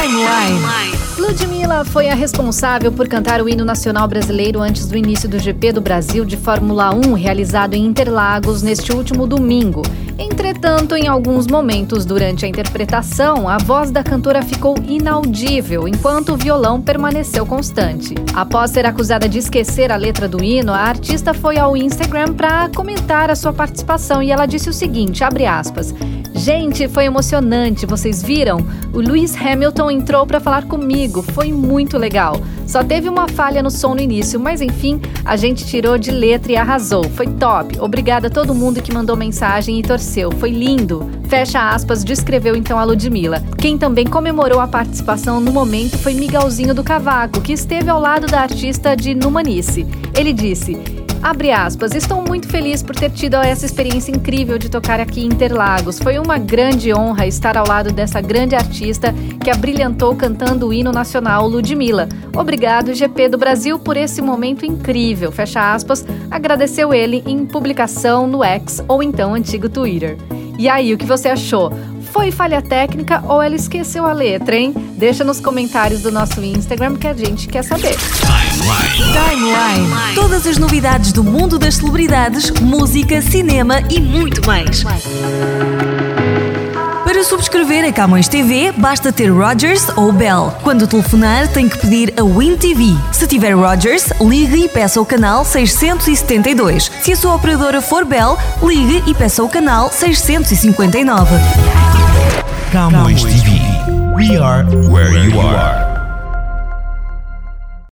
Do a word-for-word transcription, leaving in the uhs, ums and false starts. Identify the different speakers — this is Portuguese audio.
Speaker 1: Timeline. Ludmilla foi a responsável por cantar o hino nacional brasileiro antes do início do G P do Brasil de Fórmula um, realizado em Interlagos neste último domingo. Entretanto, em alguns momentos durante a interpretação, a voz da cantora ficou inaudível, enquanto o violão permaneceu constante. Após ser acusada de esquecer a letra do hino, a artista foi ao Instagram para comentar a sua participação e ela disse o seguinte, abre aspas, gente, foi emocionante, vocês viram? O Lewis Hamilton entrou para falar comigo, foi muito legal. Só teve uma falha no som no início, mas enfim, a gente tirou de letra e arrasou, foi top. Obrigada a todo mundo que mandou mensagem e torceu, foi lindo. Fecha aspas, descreveu então a Ludmilla. Quem também comemorou a participação no momento foi Miguelzinho do Cavaco, que esteve ao lado da artista de Numanice. Ele disse... Abre aspas, estou muito feliz por ter tido essa experiência incrível de tocar aqui em Interlagos. Foi uma grande honra estar ao lado dessa grande artista que abrilhantou cantando o hino nacional Ludmilla. Obrigado, G P do Brasil, por esse momento incrível. Fecha aspas, agradeceu ele em publicação no X ou então antigo Twitter. E aí, o que você achou? Foi falha técnica ou ela esqueceu a letra, hein? Deixa nos comentários do nosso Instagram que a gente quer saber.
Speaker 2: Timeline. Timeline. Todas as novidades do mundo das celebridades, música, cinema e muito mais. Para subscrever a Camões T V, basta ter Rogers ou Bell. Quando telefonar, tem que pedir a Win T V. Se tiver Rogers, ligue e peça o canal seiscentos e setenta e dois. Se a sua operadora for Bell, ligue e peça o canal seiscentos e cinquenta e nove.
Speaker 3: Camões T V. We are where you are.